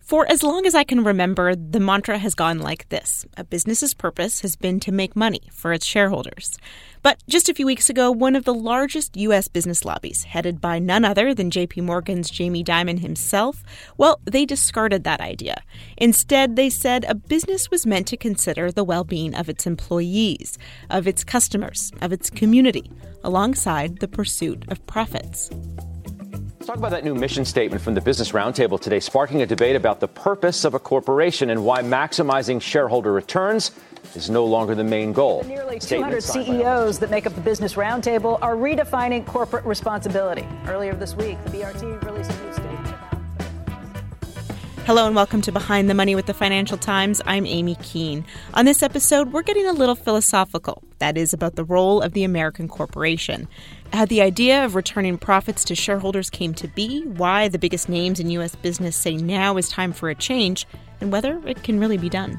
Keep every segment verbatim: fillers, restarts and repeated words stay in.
For as long as I can remember, the mantra has gone like this. A business's purpose has been to make money for its shareholders. But just a few weeks ago, one of the largest U S business lobbies, headed by none other than J P Morgan's Jamie Dimon himself, well, they discarded that idea. Instead, they said a business was meant to consider the well-being of its employees, of its customers, of its community, alongside the pursuit of profits. Let's talk about that new mission statement from the Business Roundtable today, sparking a debate about the purpose of a corporation and why maximizing shareholder returns is no longer the main goal. The nearly two hundred C E Os that make up the Business Roundtable are redefining corporate responsibility. Earlier this week, the B R T released a new statement about... Hello and welcome to Behind the Money with the Financial Times. I'm Amy Keene. On this episode, we're getting a little philosophical. That is about the role of the American corporation. How the idea of returning profits to shareholders came to be, why the biggest names in U S business say now is time for a change, and whether it can really be done.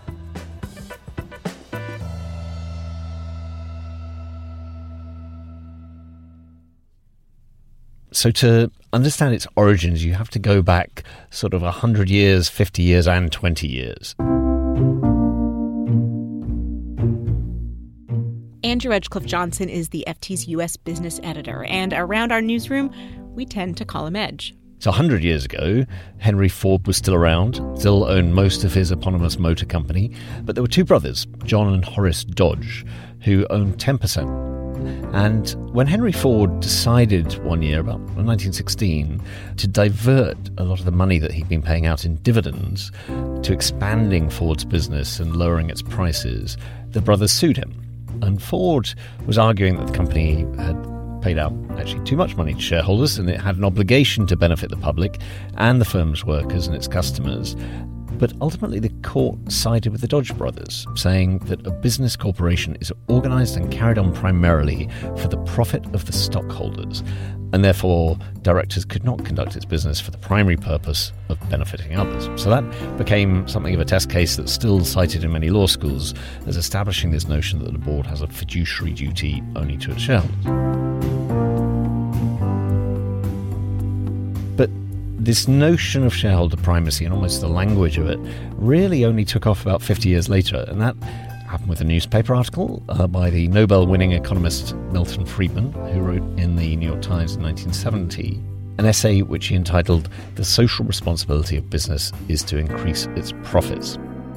So to understand its origins, you have to go back sort of one hundred years, fifty years, and twenty years. Andrew Edgecliffe-Johnson is the F T's U S business editor, and around our newsroom, we tend to call him Edge. So one hundred years ago, Henry Ford was still around, still owned most of his eponymous motor company, but there were two brothers, John and Horace Dodge, who owned ten percent. And when Henry Ford decided one year, about nineteen sixteen, to divert a lot of the money that he'd been paying out in dividends to expanding Ford's business and lowering its prices, the brothers sued him. And Ford was arguing that the company had paid out actually too much money to shareholders and it had an obligation to benefit the public and the firm's workers and its customers. But ultimately the court sided with the Dodge brothers, saying that a business corporation is organised and carried on primarily for the profit of the stockholders, and therefore directors could not conduct its business for the primary purpose of benefiting others. So that became something of a test case that's still cited in many law schools as establishing this notion that the board has a fiduciary duty only to its shareholders. But this notion of shareholder primacy and almost the language of it really only took off about fifty years later, and that happened with a newspaper article uh, by the Nobel-winning economist Milton Friedman, who wrote in the New York Times in nineteen seventy an essay which he entitled "The Social Responsibility of Business is to Increase Its Profits."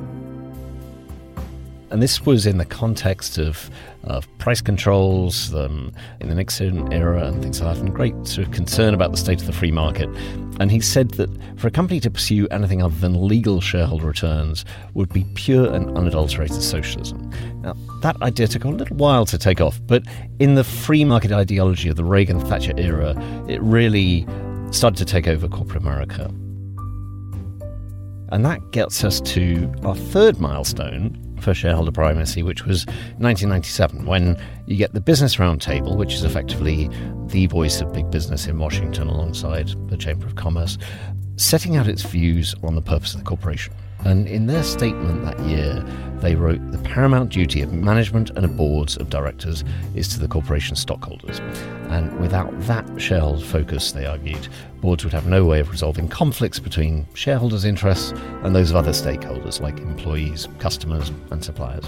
And this was in the context of, of price controls um, in the Nixon era and things like that, and great sort of concern about the state of the free market. And he said that for a company to pursue anything other than legal shareholder returns would be pure and unadulterated socialism. Now, that idea took a little while to take off, but in the free market ideology of the Reagan-Thatcher era, it really started to take over corporate America. And that gets us to our third milestone for shareholder primacy, which was nineteen ninety-seven, when you get the Business Roundtable, which is effectively the voice of big business in Washington alongside the Chamber of Commerce, setting out its views on the purpose of the corporation. And in their statement that year, they wrote, "The paramount duty of management and of boards of directors is to the corporation's stockholders." And without that shareholder focus, they argued, boards would have no way of resolving conflicts between shareholders' interests and those of other stakeholders like employees, customers, and suppliers.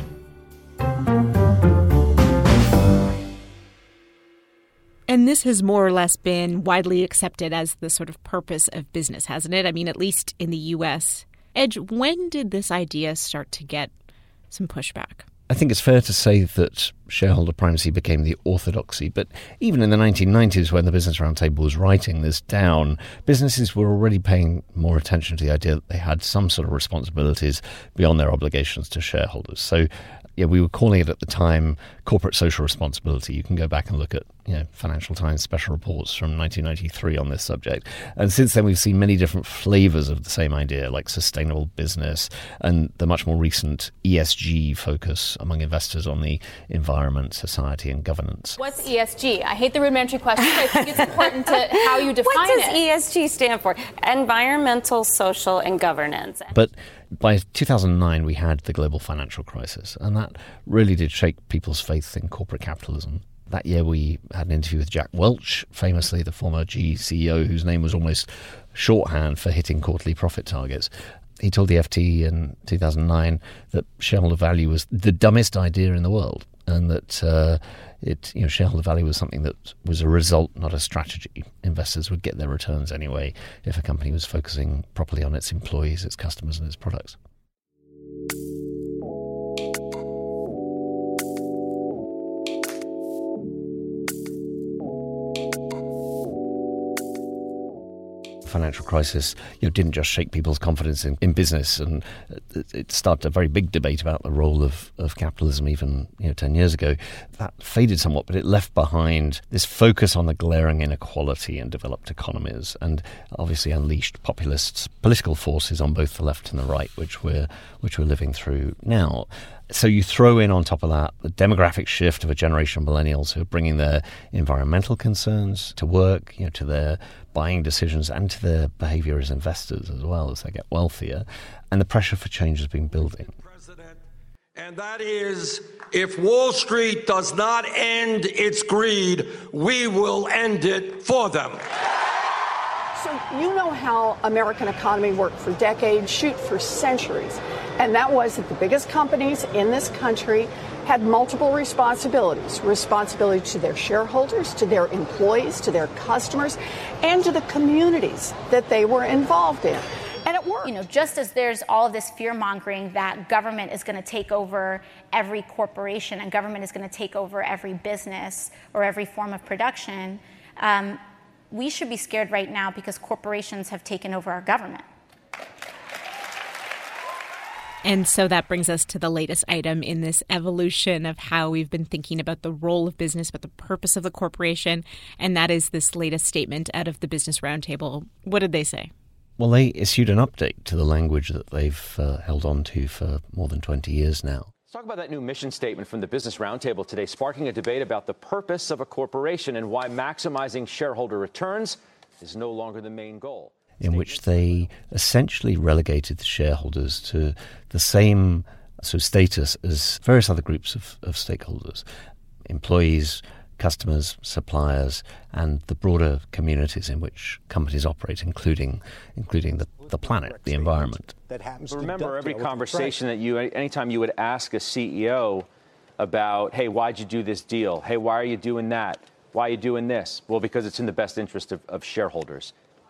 And this has more or less been widely accepted as the sort of purpose of business, hasn't it? I mean, at least in the U S. Edge, when did this idea start to get some pushback? I think it's fair to say that shareholder primacy became the orthodoxy, but even in the nineteen nineties, when the Business Roundtable was writing this down, businesses were already paying more attention to the idea that they had some sort of responsibilities beyond their obligations to shareholders. So, yeah, we were calling it at the time corporate social responsibility. You can go back and look at, you know, Financial Times special reports from nineteen ninety-three on this subject. And since then, we've seen many different flavors of the same idea, like sustainable business and the much more recent E S G focus among investors on the environment, society, and governance. What's E S G? I hate the rudimentary question, but I think it's important to how you define what does it. E S G stand for? Environmental, social, and governance. But by two thousand nine, we had the global financial crisis, and that really did shake people's faith in corporate capitalism. That year we had an interview with Jack Welch, famously the former G E C E O, whose name was almost shorthand for hitting quarterly profit targets. He told the F T in two thousand nine that shareholder value was the dumbest idea in the world, and that uh, it, you know, shareholder value was something that was a result, not a strategy. Investors would get their returns anyway if a company was focusing properly on its employees, its customers, and its products. Financial crisis, you know, didn't just shake people's confidence in, in business, and it, it started a very big debate about the role of, of capitalism even, you know, ten years ago. That faded somewhat, but it left behind this focus on the glaring inequality in developed economies, and obviously unleashed populist political forces on both the left and the right, which we're which we're living through now. So you throw in on top of that the demographic shift of a generation of millennials who are bringing their environmental concerns to work, you know, to their buying decisions and to their behaviour as investors as well as they get wealthier, and the pressure for change has been building. And that is, if Wall Street does not end its greed, we will end it for them. So you know how American economy worked for decades, shoot, for centuries. And that was that the biggest companies in this country had multiple responsibilities. Responsibility to their shareholders, to their employees, to their customers, and to the communities that they were involved in. And it worked. You know, just as there's all of this fear-mongering that government is going to take over every corporation and government is going to take over every business or every form of production, um, we should be scared right now because corporations have taken over our government. And so that brings us to the latest item in this evolution of how we've been thinking about the role of business, but the purpose of the corporation. And that is this latest statement out of the Business Roundtable. What did they say? Well, they issued an update to the language that they've uh, held on to for more than twenty years now. Let's talk about that new mission statement from the Business Roundtable today, sparking a debate about the purpose of a corporation and why maximizing shareholder returns is no longer the main goal. In which they essentially relegated the shareholders to the same sort of status as various other groups of, of stakeholders, employees, customers, suppliers, and the broader communities in which companies operate, including including the, the planet, the environment. That happens. Remember, every conversation that you, anytime you would ask a C E O about, hey, why'd you do this deal? Hey, why are you doing that? Why are you doing this? Well, because it's in the best interest of, of shareholders.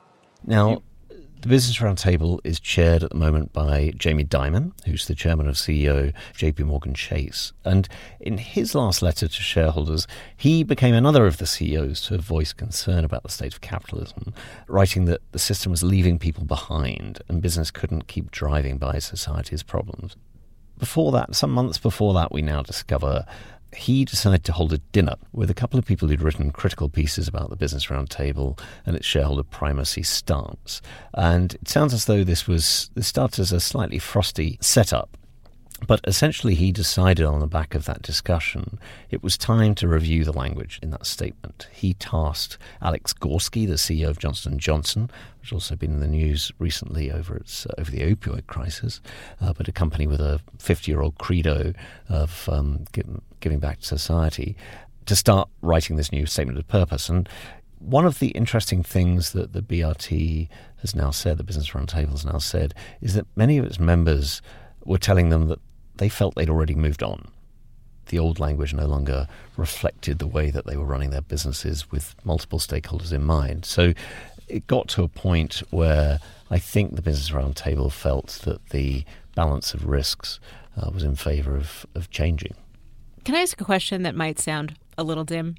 Now, the Business Roundtable is chaired at the moment by Jamie Dimon, who's the chairman of C E O J P Morgan Chase. And in his last letter to shareholders, he became another of the C E Os to have voiced concern about the state of capitalism, writing that the system was leaving people behind and business couldn't keep driving by society's problems. Before that, some months before that, we now discover he decided to hold a dinner with a couple of people who'd written critical pieces about the Business Roundtable and its shareholder primacy stance. And it sounds as though this was this started as a slightly frosty setup. But essentially, he decided on the back of that discussion, it was time to review the language in that statement. He tasked Alex Gorsky, the C E O of Johnson and Johnson, which has also been in the news recently over its uh, over the opioid crisis, uh, but a company with a fifty-year-old credo of um, give, giving back to society, to start writing this new statement of purpose. And one of the interesting things that the B R T has now said, the Business Roundtable has now said, is that many of its members were telling them that they felt they'd already moved on. The old language no longer reflected the way that they were running their businesses with multiple stakeholders in mind. So it got to a point where I think the Business Roundtable felt that the balance of risks uh, was in favour of, of changing. Can I ask a question that might sound a little dim?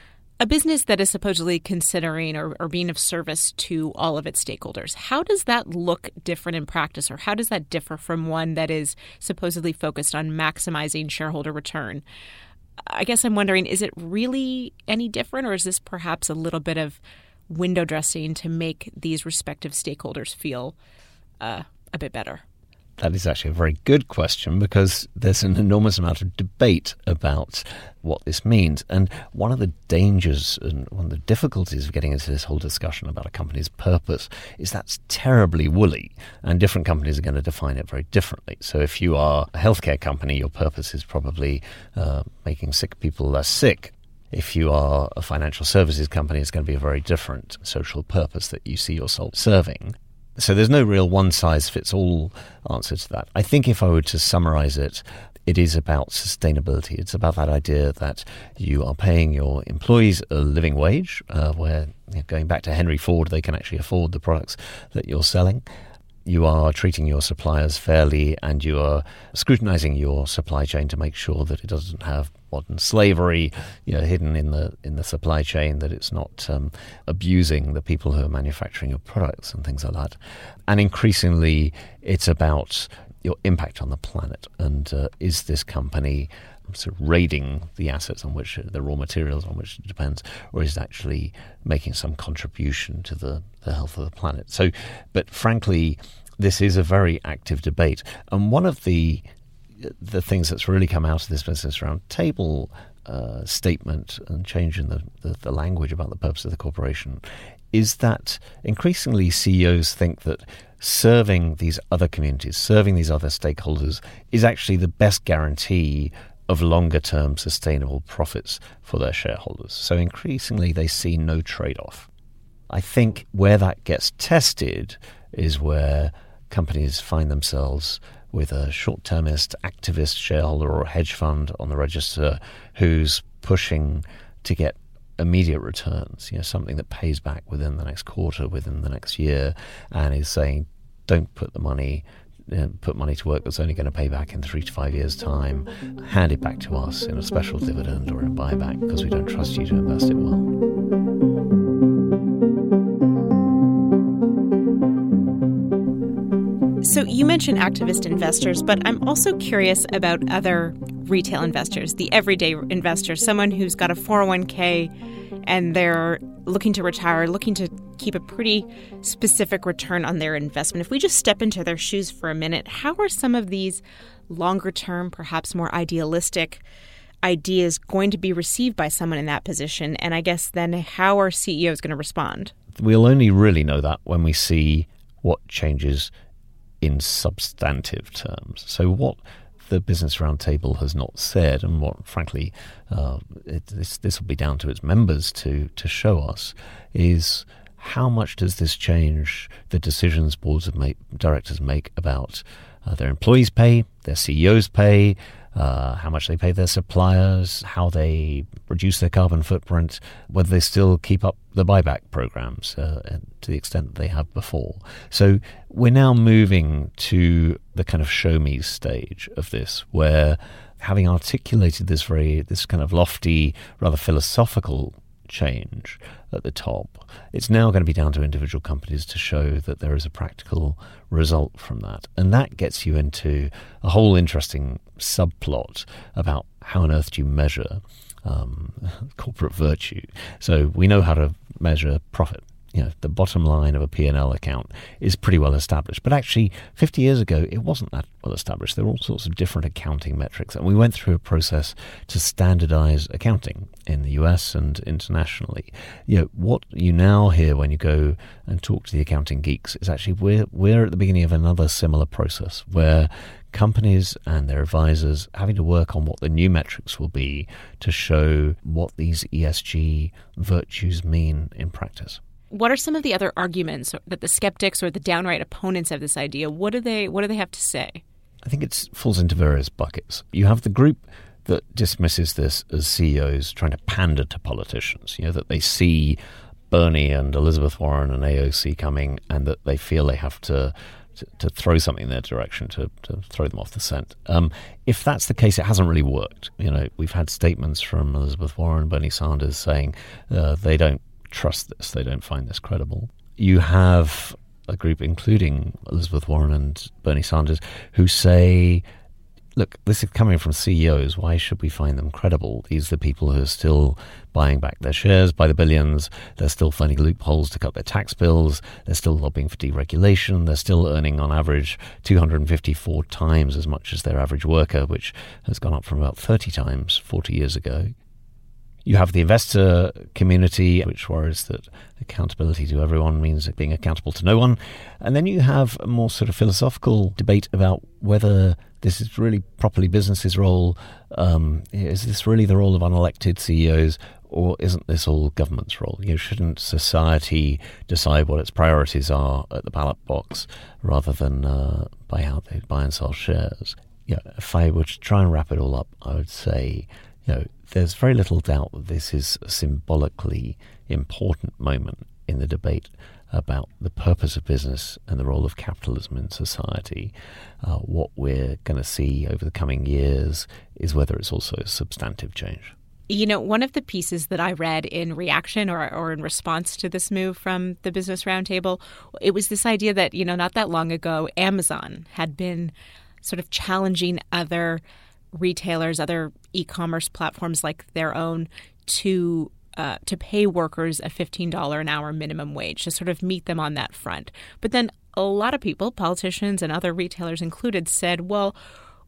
A business that is supposedly considering or, or being of service to all of its stakeholders, how does that look different in practice, or how does that differ from one that is supposedly focused on maximizing shareholder return? I guess I'm wondering, is it really any different, or is this perhaps a little bit of window dressing to make these respective stakeholders feel uh, a bit better? That is actually a very good question, because there's an enormous amount of debate about what this means. And one of the dangers and one of the difficulties of getting into this whole discussion about a company's purpose is that's terribly woolly, and different companies are going to define it very differently. So if you are a healthcare company, your purpose is probably uh, making sick people less sick. If you are a financial services company, it's going to be a very different social purpose that you see yourself serving. So there's no real one-size-fits-all answer to that. I think if I were to summarize it, it is about sustainability. It's about that idea that you are paying your employees a living wage, uh, where, you know, going back to Henry Ford, they can actually afford the products that you're selling. You are treating your suppliers fairly, and you are scrutinizing your supply chain to make sure that it doesn't have modern slavery, you know, hidden in the in the supply chain, that it's not um, abusing the people who are manufacturing your products and things like that. And increasingly, it's about your impact on the planet, and uh, is this company sort of raiding the assets on which, the raw materials on which it depends, or is it actually making some contribution to the, the health of the planet? So, but frankly, this is a very active debate. And one of the the things that's really come out of this Business Roundtable uh, statement and change in the, the, the language about the purpose of the corporation is that increasingly C E Os think that serving these other communities, serving these other stakeholders, is actually the best guarantee of longer-term sustainable profits for their shareholders. So increasingly they see no trade-off. I think where that gets tested is where companies find themselves with a short-termist activist shareholder or hedge fund on the register who's pushing to get immediate returns, you know, something that pays back within the next quarter, within the next year, and is saying, don't put the money, you know, put money to work that's only going to pay back in three to five years' time. Hand it back to us in a special dividend or in a buyback because we don't trust you to invest it well. So you mentioned activist investors, but I'm also curious about other retail investors, the everyday investor, someone who's got a four oh one k and they're looking to retire, looking to keep a pretty specific return on their investment. If we just step into their shoes for a minute, how are some of these longer term, perhaps more idealistic ideas going to be received by someone in that position? And I guess then how are C E Os going to respond? We'll only really know that when we see what changes in substantive terms. So what the Business Roundtable has not said, and what, frankly, uh, it, this this will be down to its members to to show us, is how much does this change the decisions boards of make, directors make about uh, their employees' pay, their C E Os' pay, uh, how much they pay their suppliers, how they reduce their carbon footprint, whether they still keep up the buyback programs uh, to the extent that they have before. So we're now moving to the kind of show me stage of this, where having articulated this very, this kind of lofty, rather philosophical change at the top, it's now going to be down to individual companies to show that there is a practical result from that. And that gets you into a whole interesting subplot about how on earth do you measure um, corporate virtue. So we know how to measure profit. You know, the bottom line of a P and L account is pretty well established. But actually, fifty years ago, it wasn't that well established. There were all sorts of different accounting metrics. And we went through a process to standardize accounting in the U S and internationally. You know, what you now hear when you go and talk to the accounting geeks is actually we're, we're at the beginning of another similar process where companies and their advisors having to work on what the new metrics will be to show what these E S G virtues mean in practice. What are some of the other arguments that the skeptics or the downright opponents of this idea, what do they what do they have to say? I think it falls into various buckets. You have the group that dismisses this as C E Os trying to pander to politicians, you know, that they see Bernie and Elizabeth Warren and A O C coming and that they feel they have to to, to throw something in their direction, to, to throw them off the scent. Um, if that's the case, it hasn't really worked. You know, we've had statements from Elizabeth Warren, Bernie Sanders saying uh, they don't trust this, they don't find this credible. You have a group, including Elizabeth Warren and Bernie Sanders, who say, look, this is coming from C E Os. Why should we find them credible? These are the people who are still buying back their shares by the billions. They're still finding loopholes to cut their tax bills. They're still lobbying for deregulation. They're still earning, on average, two hundred fifty-four times as much as their average worker, which has gone up from about thirty times forty years ago. You have the investor community, which worries that accountability to everyone means being accountable to no one. And then you have a more sort of philosophical debate about whether this is really properly business's role? Um, is this really the role of unelected C E Os? Or isn't this all government's role? You know, shouldn't society decide what its priorities are at the ballot box rather than uh, by how they buy and sell shares? You know, if I were to try and wrap it all up, I would say, you know, there's very little doubt that this is a symbolically important moment in the debate about the purpose of business and the role of capitalism in society. Uh, what we're going to see over the coming years is whether it's also a substantive change. You know, one of the pieces that I read in reaction or, or in response to this move from the Business Roundtable, it was this idea that, you know, not that long ago, Amazon had been sort of challenging other retailers, other e-commerce platforms like their own to uh, to pay workers a fifteen dollars an hour minimum wage to sort of meet them on that front. But then a lot of people, politicians and other retailers included, said, well,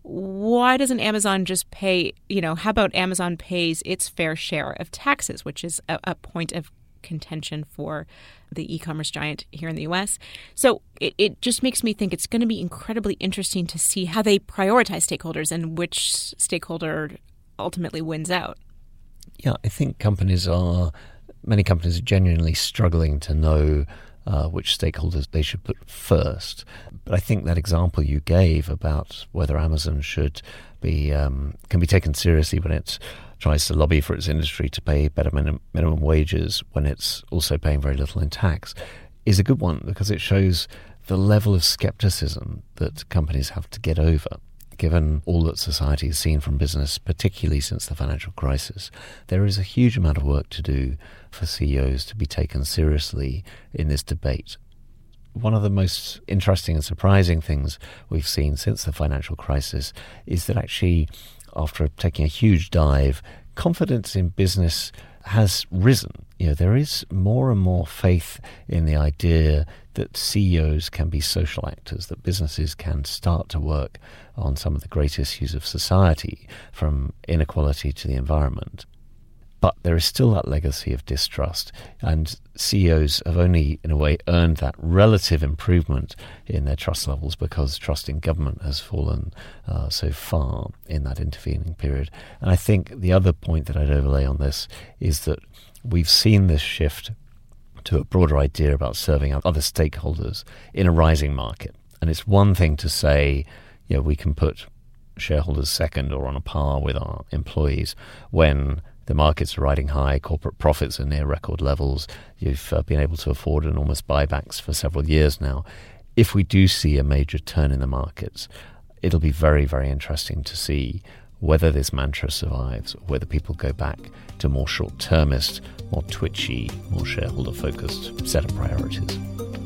why doesn't Amazon just pay, you know, how about Amazon pays its fair share of taxes, which is a, a point of contention for the e-commerce giant here in the U S. So it, it just makes me think it's going to be incredibly interesting to see how they prioritize stakeholders and which stakeholder ultimately wins out. Yeah, I think companies are, many companies are genuinely struggling to know Uh, which stakeholders they should put first. But I think that example you gave about whether Amazon should be um, can be taken seriously when it tries to lobby for its industry to pay better minim- minimum wages when it's also paying very little in tax is a good one, because it shows the level of skepticism that companies have to get over. Given all that society has seen from business, particularly since the financial crisis, there is a huge amount of work to do for C E Os to be taken seriously in this debate. One of the most interesting and surprising things we've seen since the financial crisis is that actually, after taking a huge dive, confidence in business has risen. You know, there is more and more faith in the idea that C E Os can be social actors, that businesses can start to work on some of the great issues of society, from inequality to the environment. But there is still that legacy of distrust, and C E Os have only, in a way, earned that relative improvement in their trust levels because trust in government has fallen uh, so far in that intervening period. And I think the other point that I'd overlay on this is that we've seen this shift to a broader idea about serving other stakeholders in a rising market. And it's one thing to say, you know, we can put shareholders second or on a par with our employees when the markets are riding high, corporate profits are near record levels, you've uh, been able to afford enormous buybacks for several years now. If we do see a major turn in the markets, it'll be very, very interesting to see whether this mantra survives, or whether people go back to more short-termist, more twitchy, more shareholder-focused set of priorities.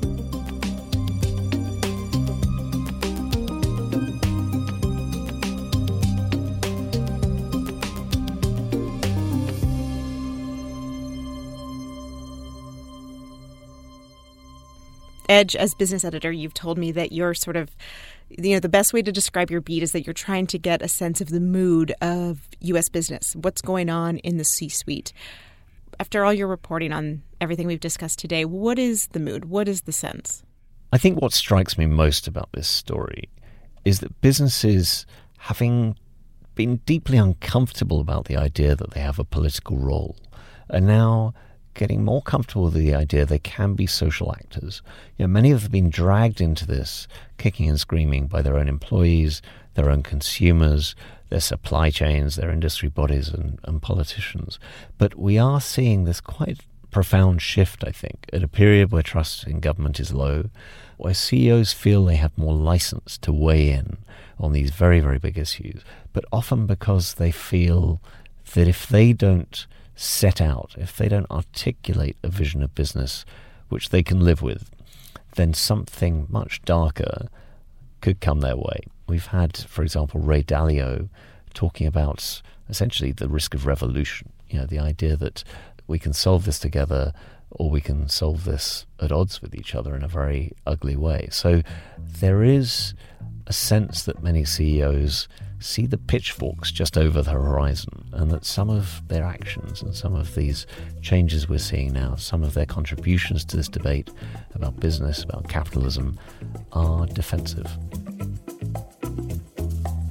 Edge, as business editor, you've told me that you're sort of, you know, the best way to describe your beat is that you're trying to get a sense of the mood of U S business, what's going on in the C-suite. After all your reporting on everything we've discussed today, what is the mood? What is the sense? I think what strikes me most about this story is that businesses, having been deeply uncomfortable about the idea that they have a political role, are now getting more comfortable with the idea they can be social actors. You know, many have been dragged into this, kicking and screaming, by their own employees, their own consumers, their supply chains, their industry bodies and, and politicians. But we are seeing this quite profound shift, I think, at a period where trust in government is low, where C E Os feel they have more license to weigh in on these very, very big issues, but often because they feel that if they don't set out, if they don't articulate a vision of business which they can live with, then something much darker could come their way. We've had, for example, Ray Dalio talking about essentially the risk of revolution, you know, the idea that we can solve this together or we can solve this at odds with each other in a very ugly way. So there is a sense that many C E Os see the pitchforks just over the horizon, and that some of their actions and some of these changes we're seeing now, some of their contributions to this debate about business, about capitalism, are defensive.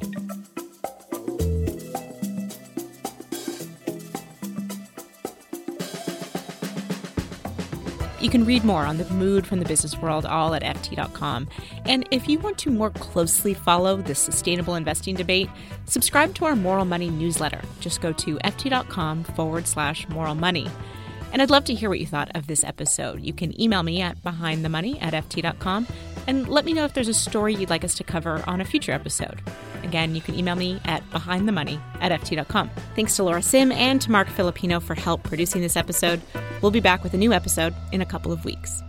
You can read more on the mood from the business world all at F T dot com. And if you want to more closely follow the sustainable investing debate, subscribe to our Moral Money newsletter. Just go to F T dot com forward slash moral money. And I'd love to hear what you thought of this episode. You can email me at behindthemoney at F T dot com and let me know if there's a story you'd like us to cover on a future episode. Again, you can email me at behindthemoney at F T dot com. Thanks to Laura Sim and to Mark Filipino for help producing this episode. We'll be back with a new episode in a couple of weeks.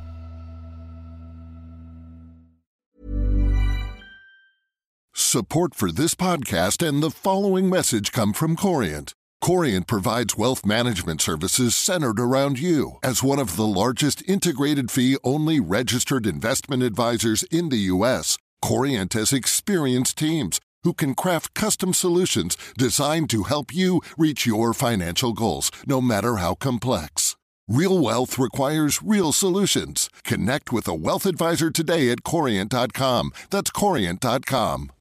Support for this podcast and the following message come from Corient. Corient provides wealth management services centered around you. As one of the largest integrated fee-only registered investment advisors in the U S, Corient has experienced teams who can craft custom solutions designed to help you reach your financial goals, no matter how complex. Real wealth requires real solutions. Connect with a wealth advisor today at Corient dot com. That's Corient dot com.